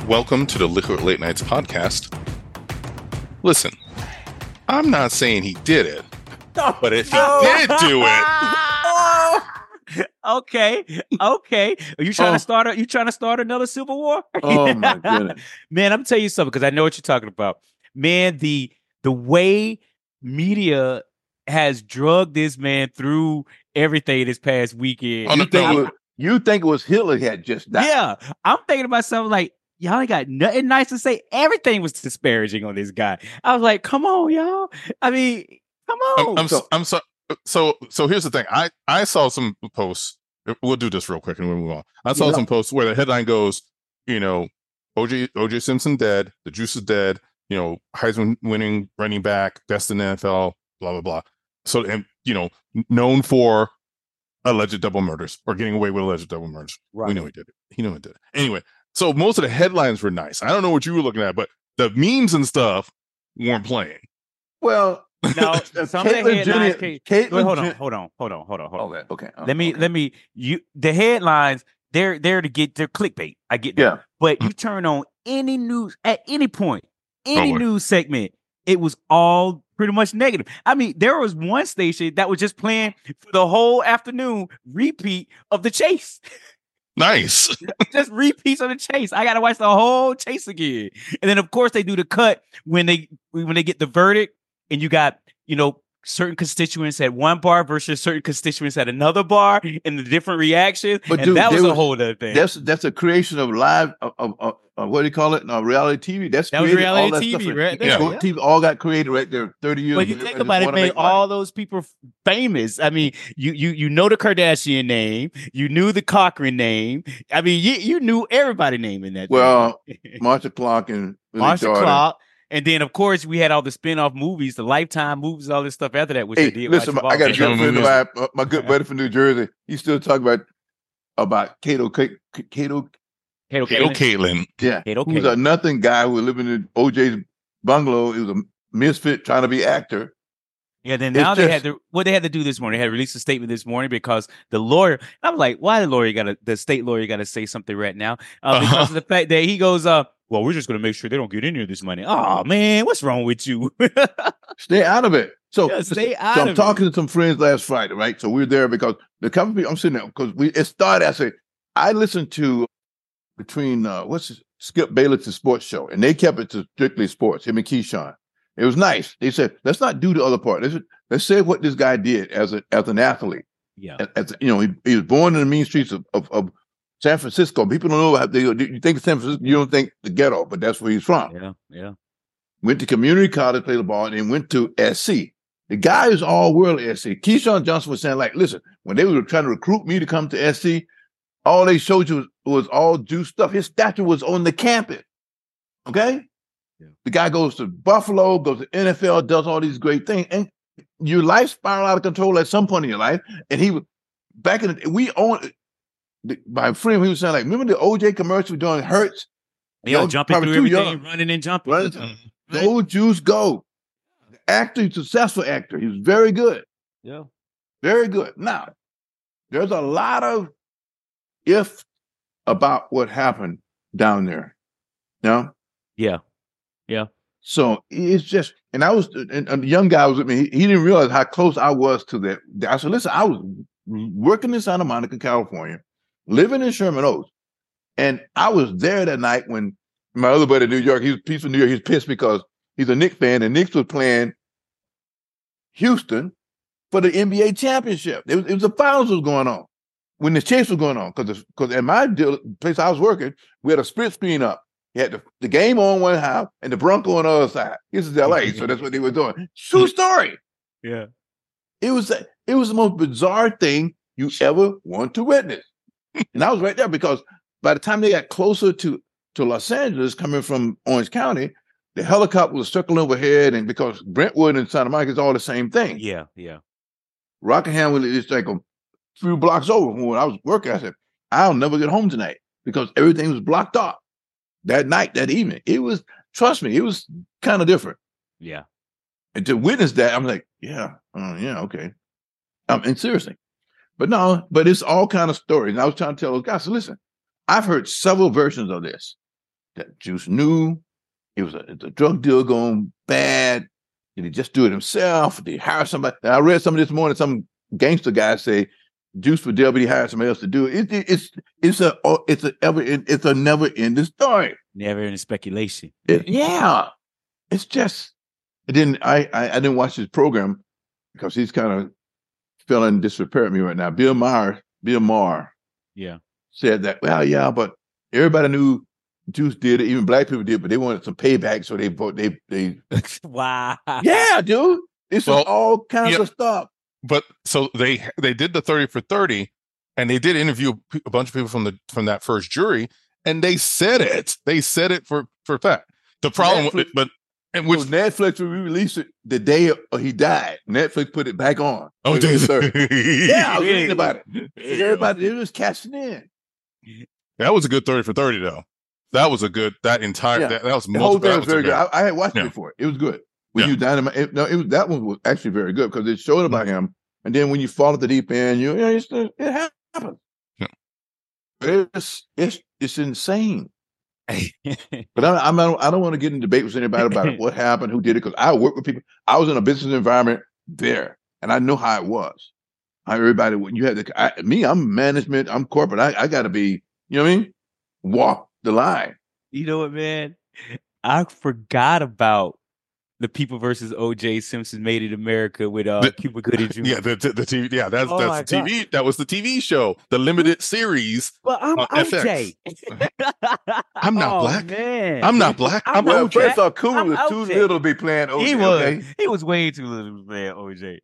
Welcome to the Liquid Late Nights podcast. Listen, I'm not saying he did it, but if he did do it, okay. Are you trying to start? You trying to start another civil war? Oh my goodness, man! I'm telling you something because I know what you're talking about. Man, the way media has drugged this man through everything this past weekend. You think it was Hitler had just died? Yeah, I'm thinking to myself like, y'all ain't got nothing nice to say. Everything was disparaging on this guy. I was like, come on, y'all. I mean, come on. I'm sorry. So here's the thing. I saw some posts. We'll do this real quick and we'll move on. I saw some posts where the headline goes, OJ Simpson dead, the juice is dead, Heisman winning running back, best in the NFL, blah blah blah. So and known for alleged double murders or getting away with alleged double murders. Right. We know he did it. He knew he did it. Anyway, so most of the headlines were nice. I don't know what you were looking at, but the memes and stuff weren't playing. Well, no, some of the headlines. Hold on. Okay. The headlines, they're to get their clickbait. I get that. Yeah. But you turn on any news at any point, news segment, it was all pretty much negative. I mean, there was one station that was just playing for the whole afternoon repeat of the chase. Nice. Just repeats of the chase. I gotta watch the whole chase again. And then of course they do the cut when they get the verdict, and you got, certain constituents at one bar versus certain constituents at another bar, and the different reactions. But dude, that was a whole other thing. That's a creation of live what do you call it? Reality TV. That was reality TV, right there. Yeah. TV all got created right there 30 years ago. But you think about it, made all those people famous. I mean, you know the Kardashian name, you knew the Cochran name. I mean, you knew everybody name in that. Well, Marsha Clark and Marsha Clark. And then, of course, we had all the spin-off movies, the Lifetime movies, all this stuff after that. Which I did. Listen, I got a good friend of mine, my good buddy from New Jersey. He still talk about Kato Caitlin. Yeah, he was a nothing guy who was living in OJ's bungalow. He was a misfit trying to be actor. Yeah, then now they had to do this morning. They had to release a statement this morning because the lawyer. I'm like, why the state lawyer got to say something right now? Because of the fact that he goes, well, we're just going to make sure they don't get any of this money. Oh man, what's wrong with you? Stay out of it. I'm talking to some friends last Friday, right? So we're there because the company. I'm sitting there because it started. I listened to between Skip Bayless's sports show, and they kept it to strictly sports. Him and Keyshawn. It was nice. They said, let's not do the other part. Let's say what this guy did as an athlete. Yeah. He was born in the mean streets of San Francisco. People don't know you think of San Francisco, you don't think the ghetto, but that's where he's from. Yeah. Went to community college, played the ball, and then went to SC. The guy is all world at SC. Keyshawn Johnson was saying, like, listen, when they were trying to recruit me to come to SC, all they showed you was all Jew stuff. His statue was on the campus. Okay? Yeah. The guy goes to Buffalo, goes to NFL, does all these great things. And your life spiraled out of control at some point in your life. And he was back in my friend, he was saying, like, remember the OJ commercial doing Hertz? Jumping through everything, running and jumping. Right? The old Jews go. Actor, successful actor. He was very good. Yeah. Very good. Now, there's a lot of if about what happened down there. No? Yeah. So it's just, and a young guy was with me. He didn't realize how close I was to that. I said, listen, I was working in Santa Monica, California, living in Sherman Oaks. And I was there that night when my other buddy in New York, he's from New York, he's pissed because he's a Knicks fan, and Knicks was playing Houston for the NBA championship. It was the finals was going on when the chase was going on. Because at my place I was working, we had a split screen up. You had the game on one house and the Bronco on the other side. This is LA, so that's what they were doing. True story. Yeah. It was the most bizarre thing you ever want to witness. And I was right there because by the time they got closer to Los Angeles, coming from Orange County, the helicopter was circling overhead, and because Brentwood and Santa Monica is all the same thing. Yeah. Rockingham was just like a few blocks over from when I was working. I said, I'll never get home tonight because everything was blocked off that night, that evening. It was, trust me, it was kind of different. Yeah. And to witness that, I'm like, okay. And seriously. But it's all kind of stories. And I was trying to tell those guys, so listen, I've heard several versions of this. that Juice knew it was a drug deal going bad. Did he just do it himself? Did he hire somebody? And I read something this morning. Some gangster guy say Juice for He hired somebody else to do it. It's a never ending story. Never ending speculation. It's just. I didn't watch his program because he's kind of feeling disrepair at me right now. Bill Maher, yeah, said that. Well, yeah, but everybody knew Juice did it. Even black people did, but they wanted some payback, so they vote. They wow. Yeah, dude. It's all kinds of stuff. But so they did the 30 for 30, and they did interview a bunch of people from that first jury, and they said it. They said it for fact. The problem, which Netflix will release it the day he died. Netflix put it back on. Oh, yeah, I was reading about it. Everybody, they was cashing in. That was a good 30 for 30, though. That was a good. That entire that was the whole thing was very good. I had watched it before. It was good. When you Dynamite, that one was actually very good because it showed about him. And then when you fall at the deep end, it happens. Yeah. It's insane. But I don't want to get in debate with anybody about what happened, who did it, because I work with people. I was in a business environment there, and I know how it was. Everybody, when you had I'm management, I'm corporate. I got to be, you know what I mean? Walk the line. You know what, man? I forgot about the People versus O.J. Simpson Made in America with Cuba Gooding Jr. Yeah, the TV. Yeah, that's the TV. God. That was the TV show, the limited series. But I'm O.J. I'm not black. Man. I'm not black. I'm O.J. First off, Cuba was too little to be playing O.J. He was way too little to be playing O.J.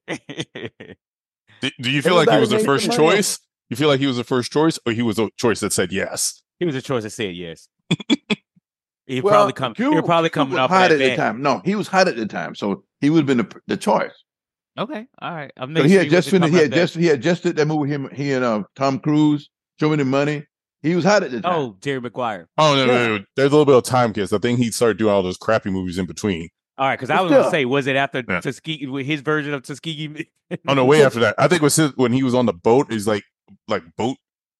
Do you feel like he was the first choice? You feel like he was the first choice, or he was a choice that said yes? He was a choice that said yes. He'd probably coming off hot at the time. No, he was hot at the time, so he would have been the choice. Okay, all right. He had just finished. He had just did that movie. He and Tom Cruise, Show Me the Money. He was hot at the time. Oh, Jerry Maguire. Oh no. There's a little bit of time kiss. I think he started doing all those crappy movies in between. All right, because I was going to say, was it after Tuskegee, with his version of Tuskegee? Oh no, way after that. I think it was when he was on the boat. He's like a boat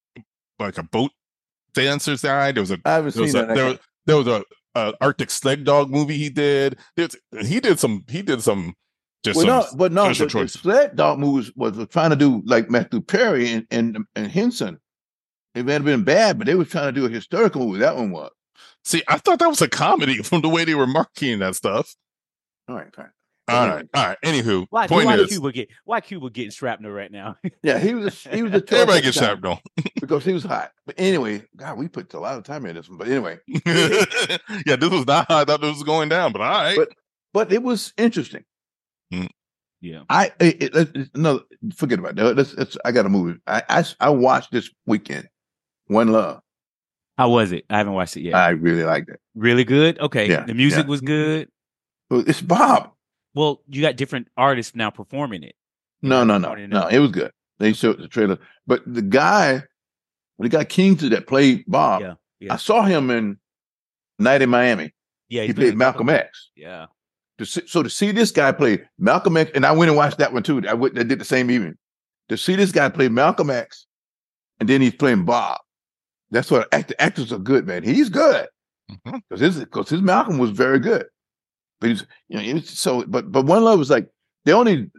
dancer side. There was a. I haven't seen that. There was a Arctic Sled Dog movie he did. He did some the Sled Dog movies was trying to do like Matthew Perry and Henson. It had been bad, but they were trying to do a historical movie. That one was. See, I thought that was a comedy from the way they were marketing that stuff. All right. Anywho, why Cuba getting shrapnel right now? Yeah, he was a everybody gets shrapnel because he was hot. But anyway, God, we put a lot of time in this one. But anyway, yeah, this was not how I thought this was going down. But all right, but it was interesting. Yeah, forget about that. I got a movie. I watched this weekend. One Love. How was it? I haven't watched it yet. I really liked it. Really good. Okay, yeah, the music was good. It's Bob. Well, you got different artists now performing it. No. It was good. They showed the trailer, but the guy Kingsley that played Bob, I saw him in Night in Miami. Yeah, he played Malcolm X. Yeah. So to see this guy play Malcolm X, and I went and watched that one too. I did the same evening. To see this guy play Malcolm X, and then he's playing Bob. That's what actors are good, man. He's good because his Malcolm was very good. But but One Love was like they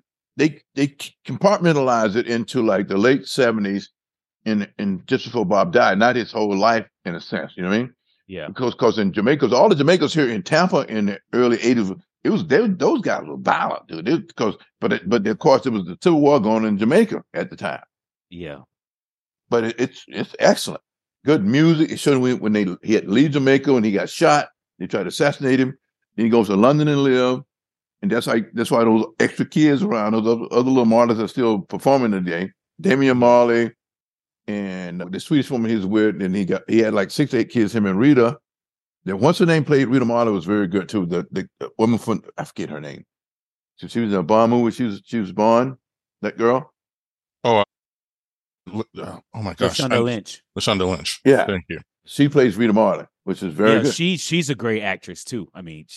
compartmentalized it into like the late 70s and just before Bob died, not his whole life in a sense. You know what I mean? Yeah. Because in Jamaica, all the Jamaicans here in Tampa in the early 80s, those guys were violent, dude. But of course it was the Civil War going on in Jamaica at the time. Yeah. But it's excellent. Good music. It showed when he had to leave Jamaica when he got shot. They tried to assassinate him. Then he goes to London and live. And that's why those extra kids around, those other little artists are still performing today. Damian Marley and the Swedish woman he was with, and he had like 6 or 8 kids, him and Rita. Then once her name played, Rita Marley was very good too. The woman from, I forget her name. She was in a Bond movie. She was Bond, that girl. Oh my gosh. Lashonda Lynch. Yeah. Thank you. She plays Rita Marley, which is very good. She's a great actress too. I mean,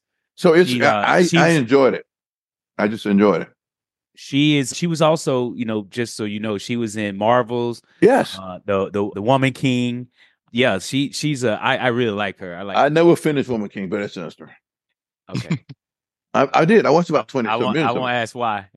I enjoyed it. I just enjoyed it. She was also, just so you know, she was in Marvels. Yes. The Woman King. Yeah, she's I really like her. I like. I never finished Woman King, but that's sinister. Okay. I did. I watched about 20 I minutes. won't ask why.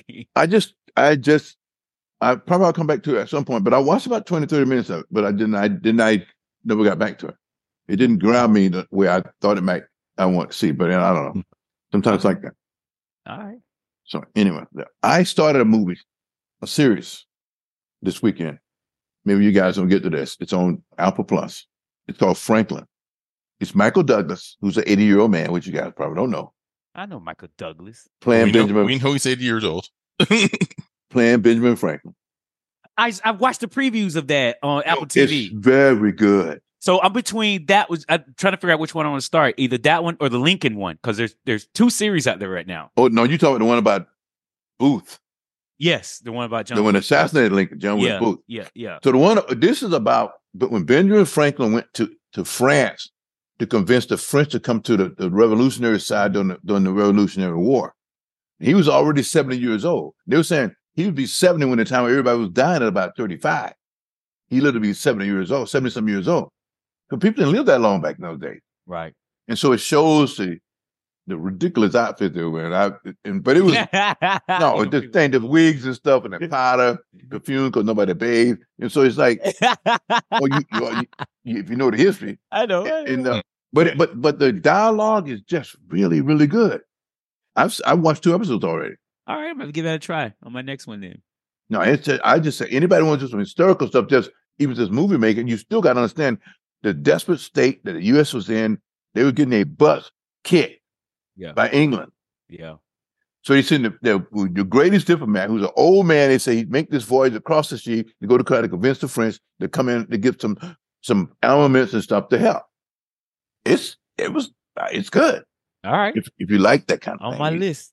I probably I'll come back to it at some point, but I watched about 20, 30 minutes of it, but I never got back to it. It didn't grab me the way I thought it might. I want to see, but I don't know. Sometimes it's like that. All right. So anyway, I started a series this weekend. Maybe you guys don't get to this. It's on Apple Plus. It's called Franklin. It's Michael Douglas, who's an 80-year-old man, which you guys probably don't know. I know Michael Douglas. Playing Benjamin. We know he's 80 years old. Playing Benjamin Franklin. I've watched the previews of that on Apple TV. It's very good. So I'm between that. I'm trying to figure out which one I want to start. Either that one or the Lincoln one, because there's 2 series out there right now. Oh no, you talking the one about Booth? Yes, the one about John. The one that assassinated Lincoln, John Wilkes Booth. Yeah. So this is about, but when Benjamin Franklin went to France to convince the French to come to the revolutionary side during the Revolutionary War, he was already 70 years old. They were saying he would be 70 when the time everybody was dying at about 35. He lived to be 70 years old, 70-some years old. Because people didn't live that long back in those days. Right. And so it shows the ridiculous outfit they were wearing. But it was, no, the wigs and stuff and the powder, perfume, because nobody bathed. And so it's like, if you know the history. I know. But the dialogue is just really, really good. I've watched 2 episodes already. All right, I'm going to give that a try on my next one then. No, I just say anybody wants to do some historical stuff, just even this movie making, you still got to understand the desperate state that the U.S. was in. They were getting a butt kicked by England. Yeah. So he sent the greatest diplomat, who's an old man. They say he'd make this voyage across the sea to go to try to convince the French to come in to get some armaments and stuff to help. It's good. All right. If you like that kind of on thing. my list.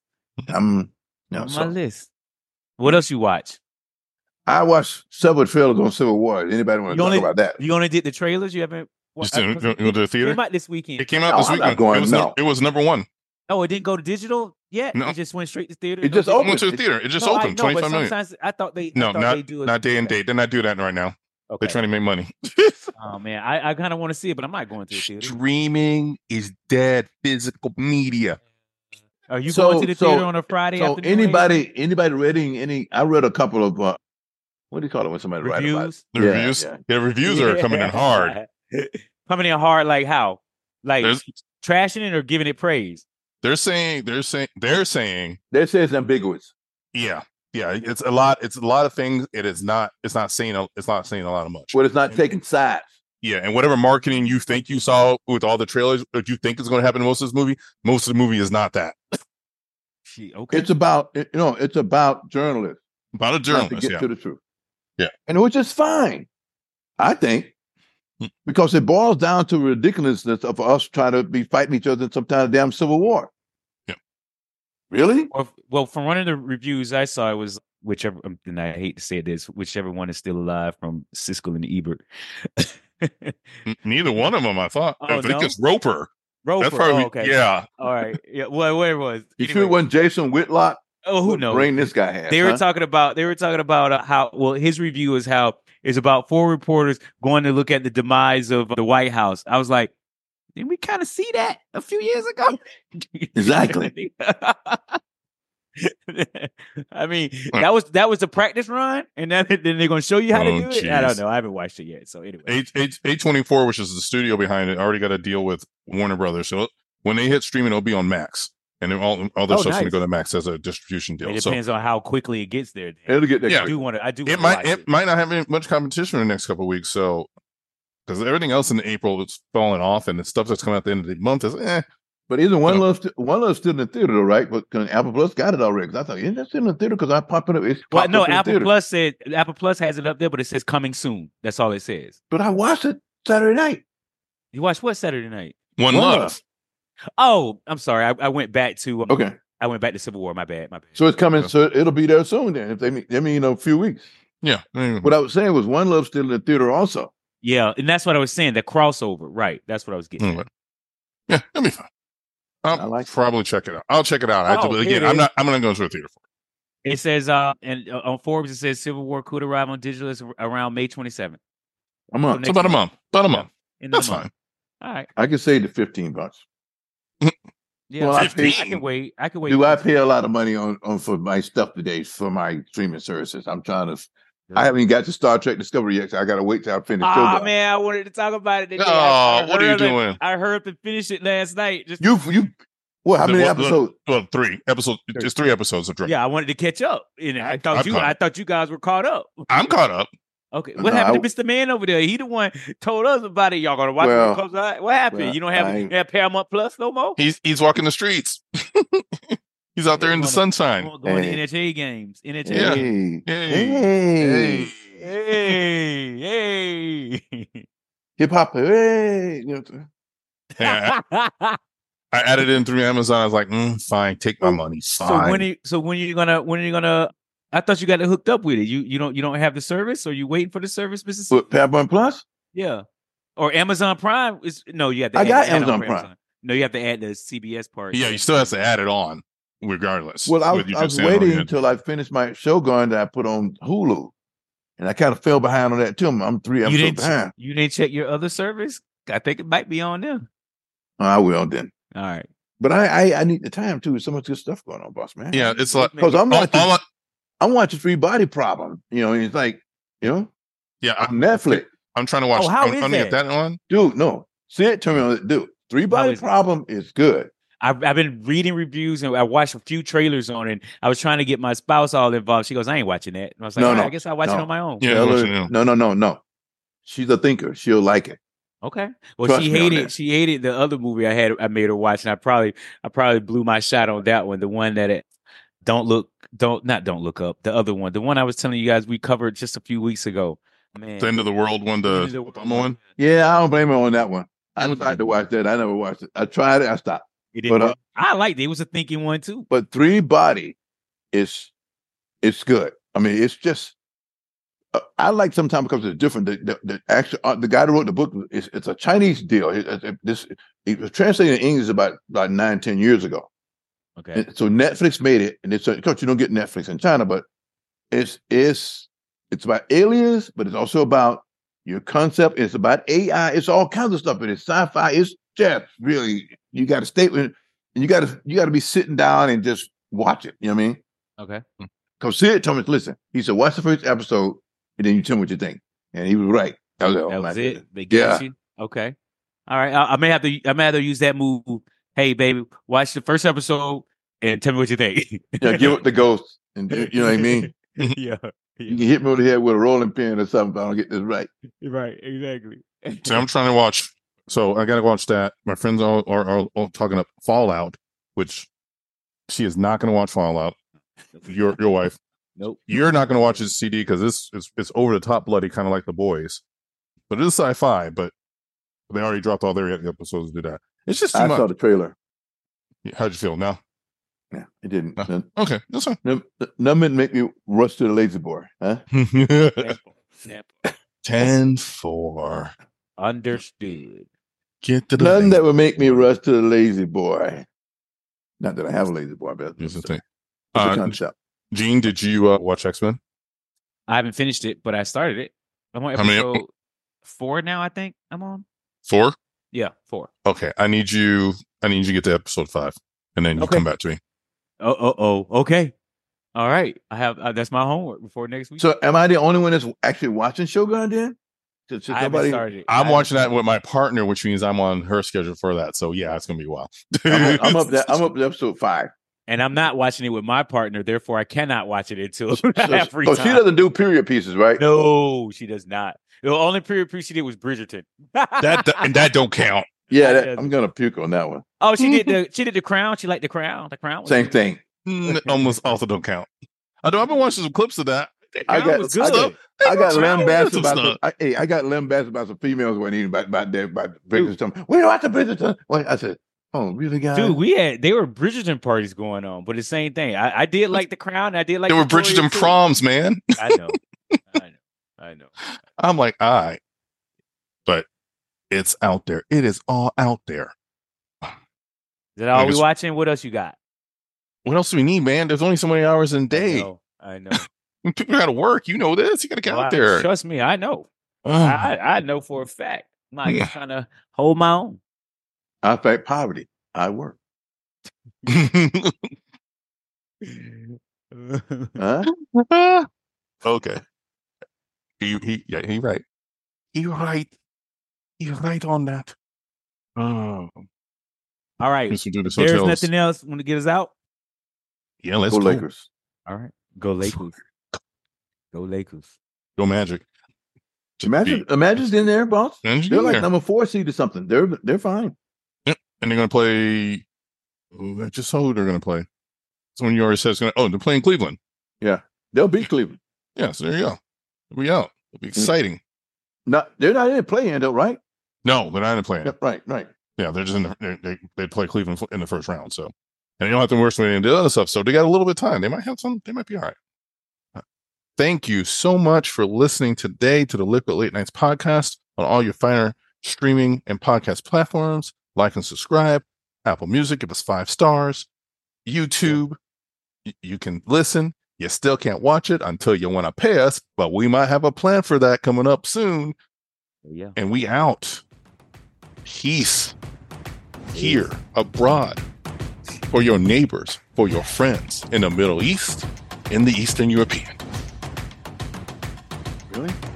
My list. What else you watch? I watched several trailers on Civil War. Anybody want to talk about that? You only did the trailers? You haven't? You went to the theater? It came out this weekend. It came out this weekend. It was number 1. Oh, it didn't go to digital yet? No. It just went straight to theater? It just opened. Went to the theater. It just opened. 25 million. Sometimes I thought they do it. Not day and date. They're not doing that right now. Okay. They're trying to make money. Oh man, I kind of want to see it, but I'm not going to the theater. Streaming is dead. Physical media. Are you going to the theater on a Friday afternoon? Anybody reading any? I read a couple of what do you call it when somebody writes about it? The reviews. Yeah, reviews are coming in hard. Coming in hard, like how? Like trashing it or giving it praise? They're saying it's ambiguous. Yeah. It's a lot of things. It's not saying a lot of much. Well, it's not taking sides. Yeah, and whatever marketing you think you saw with all the trailers that you think is going to happen in most of the movie is not that. Okay. It's about journalists. About a journalist, to get to the truth. Yeah. And which is fine, I think, because it boils down to ridiculousness of us trying to be fighting each other in some kind of damn civil war. Yeah. Really? Well, from one of the reviews I saw, it was whichever, and I hate to say this, whichever one is still alive from Siskel and Ebert. Neither one of them, I thought. Oh, I think it's Roper. That's probably, okay. Yeah. All right. Yeah. Well, where it was. You sure it wasn't Jason Whitlock? Oh, who knows? Brain this guy has. They were talking about how. Well, his review is how it's about 4 reporters going to look at the demise of the White House. I was like, didn't we kind of see that a few years ago? Exactly. I mean, that was the practice run, and then they're going to show you how to do it. Geez. I don't know. I haven't watched it yet. So anyway, A24, which is the studio behind it, already got a deal with Warner Brothers. So when they hit streaming, it'll be on Max, and then all their stuff's going to go to Max as a distribution deal. It depends on how quickly it gets there. It'll get there. Yeah, I do. It might not have much competition in the next couple of weeks. So because everything else in April is falling off, and the stuff that's coming out at the end of the month is But isn't One Love still in the theater, though, right? But Apple Plus got it already. Because I thought, isn't that still in the theater? Because I popped it up. Well, no, Apple Plus has it up there, but it says coming soon. That's all it says. But I watched it Saturday night. You watched what Saturday night? One Love. Oh, I'm sorry. I went back to okay. I went back to Civil War. My bad. So it's coming. So it'll be there soon. Then, if they mean a few weeks. Yeah. What I was saying was One Love still in the theater also. Yeah, and that's what I was saying. The crossover, right? That's what I was getting. Yeah, it'll be fine. I'll probably check it out. I'll check it out. I'm not going to go to a theater for it. It says, and on Forbes, it says Civil War could arrive on digital around May 27th. A month. It's about a month. About a month. End of That's the month. fine. All right. I can save the $15. Yeah, Well, I, I pay- can wait. I can wait. Do I pay a lot of money on for my stuff today for my streaming services? I'm trying to. I haven't even got to Star Trek Discovery yet, so I got to wait till I finish. Oh Shogun. man, I wanted to talk about it today. Oh, what are you doing? I heard to finish it last night. Just You what? How many Well, episodes? Well, 3 episodes. It's 3 episodes of Drake. yeah, I wanted to catch up, and I I've caught thought you guys were caught up. I'm caught up. Okay, No, what happened to Mr. Man over there? He the one told us about it. Y'all gonna watch Well, it when it comes out? What happened? well, You don't have Paramount Plus no more? He's walking the streets. He's out there in the sunshine. Going Hey. to NHA games. NHA Yeah. games. Hey, Hey. Hey, hip hop. Hey, Yeah, I added it in through Amazon. I was like, fine, take my money. So Fine. when are you gonna? I thought you got it hooked up with it. You don't have the service, or you waiting for the service, Mrs. What, Paramount Plus? Yeah, or Amazon Prime is no. You have to. I add got the add-on Amazon for Prime. No, you have to add the CBS part. Yeah, you still have to add it on, regardless. Well, I Whether you was just add it on waiting in. until I finished my Shogun that I put on Hulu, and I kind of fell behind on that too. I'm 3 You episodes didn't. behind. You didn't check your other service. I think it might be on there. I will then. All right. But I need the time too. There's so much good stuff going on, boss man. Yeah, it's like because I'm all, watching. all I- I'm watching Three Body Problem. And it's like, yeah. on Netflix, I'm trying to watch. Oh, how I'm is trying to get that? that on. dude. No, see it. Tell me on it, dude. Three Body is it? Problem is good. I've been reading reviews and I watched a few trailers on it. I was trying to get my spouse all involved. She goes, "I ain't watching that." And I was like, No, "All right, no, I guess I'll watch it no. on my own." Yeah, Tell watching her, it. no. She's a thinker. She'll like it. Okay. Well, Trust she me on hated that. she hated the other movie I made her watch, and I probably blew my shot on that one. The one that don't look up. The other one, the one I was telling you guys we covered just a few weeks ago. Man, The end of the world one. End of the The world Obama one. Yeah, I don't blame her on that one. I Mm-hmm. tried to watch that. I never watched it. I tried it. I stopped. it didn't but, work. I liked it. It was a thinking one too. But Three Body it's good. I mean, it's just. I like sometimes because it's different. The actual the guy that wrote the book it's a Chinese deal. It was translated in English about 9-10 years ago. Okay. And so Netflix made it, and it's because you don't get Netflix in China, but it's about aliens, but it's also about your concept. It's about AI. It's all kinds of stuff. It's sci-fi. It's just really you got to stay with, and you got to be sitting down and just watch it. You know what I mean? Okay. Because Sid told me, listen, he said, watch the first episode, and then you tell me what you think, and he was right. I was like, oh, That my was goodness. it. They gave Yeah. you? Okay. All right. I may have to use that move. Hey, baby, watch the first episode and tell me what you think. Yeah, give it the ghost, and you know what I mean. yeah. You can hit me over the head with a rolling pin or something if I don't get this right. Right. Exactly. So I'm trying to watch. So I got to watch that. My friends are all talking up Fallout, which she is not going to watch Fallout. Your wife. Nope. You're not going to watch this CD because it's over the top bloody, kind of like The Boys. But it is sci-fi. But they already dropped all their episodes to do that. It's just too I much. saw the trailer. How'd you feel now? Yeah, it didn't. No. Okay, that's fine. None make me rush to the lazy boy, huh? Sample. 10-4. Understood. Get to the None thing. that would make me rush to the lazy boy. Not that I have a lazy boy, but Here's the it's thing. a concept. Gene, did you watch X-Men? I haven't finished it, but I started it. I'm on How many- episode 4 now, I think I'm on. 4? Yeah, 4. Okay, I need you to get to episode 5, and then you Okay. come back to me. Oh. Okay. All right. I have that's my homework before next week. So, am I the only one that's actually watching Shogun then? Should I haven't started it. I'm watching that with my partner, which means I'm on her schedule for that. So yeah, it's gonna be a while. I'm up to episode 5. And I'm not watching it with my partner, therefore I cannot watch it until So, I have free so time. she doesn't do period pieces, right? No, she does not. The only period piece she did was Bridgerton. that don't count. Yeah, Yeah. I'm gonna puke on that one. Oh, she did the Crown. She liked the Crown. The Crown was Same good. thing. Almost also don't count. Although I've been watching some clips of that. I Crown got, was I good. got, I got lambasted some about stuff. I got lambasted about some females when eating about Bridgerton. We watch the Bridgerton. Well, I said, "Oh, really, guys?" Dude, they were Bridgerton parties going on, but the same thing. I did like the Crown. I did like They were Victoria, Bridgerton too. proms, man. I know. I know. I'm like, all right. But it's out there. It is all out there. Is that all I we guess- watching? What else you got? What else do we need, man? There's only so many hours in a day. I know. People got to work. You know this. You got to get Well, out there. Trust me, I know. I know for a fact. I'm just trying to hold my own. I fight poverty. I work. Huh? Okay. He right. He right on that. Oh. All right. Guess we'll do this There's hotels. nothing else. Want to get us out? Yeah, let's Go go. Lakers. All right. Go Lakers. Go Lakers. Go Magic. Imagine in there, boss. Magic's They're in like there. number 4 seed or something. They're fine. Yep. And they're gonna play. I just saw who they're gonna play. Someone you already said is gonna. Oh, they're playing Cleveland. Yeah, they'll beat Cleveland. Yeah, so there you go. We out. It'll be exciting. They're not in the play-in though, right? No, they're not in playing. Yep, right. Yeah, they're just in they play Cleveland in the first round. So, and you don't have to worry about any of the other stuff. So they got a little bit of time. They might have some. They might be all right. Thank you so much for listening today to the Liquid Late Nights podcast on all your finer streaming and podcast platforms. Like and subscribe. Apple Music, give us 5 stars. YouTube, you can listen. You still can't watch it until you want to pay us, but we might have a plan for that coming up soon. Yeah. And we out. Peace. Here, abroad, for your neighbors, for your friends in the Middle East, in the Eastern European. Really?